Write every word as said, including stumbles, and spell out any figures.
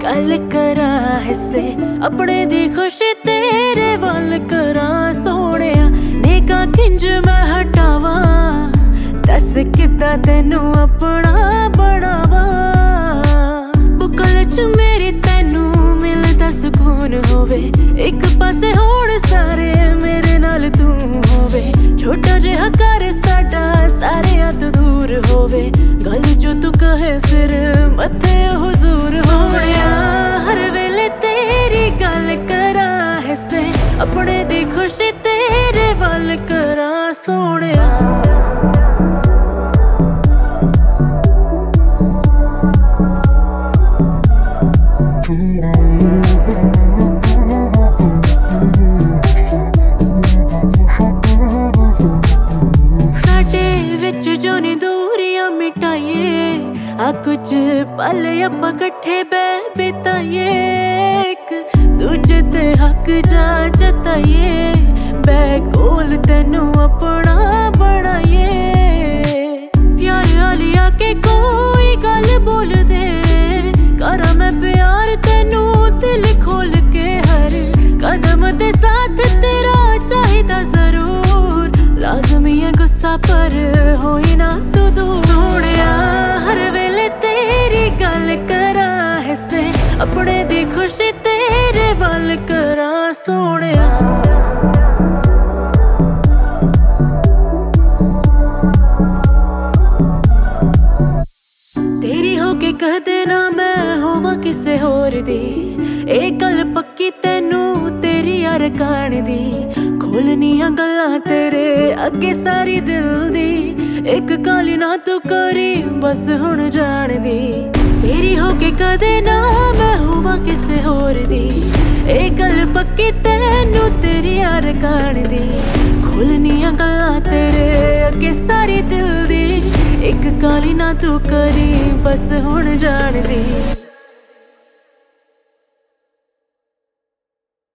गल करा हिस्से अपने दी खुशी तेरे वल करा सोहणिया नेका किंज मैं हटावा दस किद्दां तैनू अपना बनावा बुकल च मेरी तैनू मिलदा सुकून होवे एक पासे होण सारे मेरे नाल तू होवे छोटा जिहा घर साडा सारियां तो दूर होवे गल जो तू कहे सिर मथे हुजूर होया हर वेले तेरी गल करा हिस्से अपने दी खुशी तेरे वल करा सोहणिया आ कुछ पल आपां कट्ठे बैह बिताइए एक दूजे ते हक जा जताइए बैह कोल तैनू अपना बनाइए प्यार आली आके कोई गल बोल दे करा मैं प्यार तैनू दिल खोल के हर कदम ते साथ तेरा चाहिदा जरूर लाजमी है गुस्सा पर होई ना तू दूर सोहणिया हर वेले तेरी गल करा हिस्से अपने दी खुशी तेरे वल करा सोहणिया तेरी होके कदे ना मैं होवा किसे होर दी ए गल पक्की तैनू तेरी यार कान दी खोलनियां गल्लां तेरे अगे सारी दिल दी एक गल ना तू करी बस हुण जान दी तेरी होके कदे ना मैं होवा किसे होर दी ए गल पक्की तैनू तेरी यार कान दी खोलनियां गल्लां तेरे अगे सारी दिल दी एक गल ना तू करी बस हुण जान दी।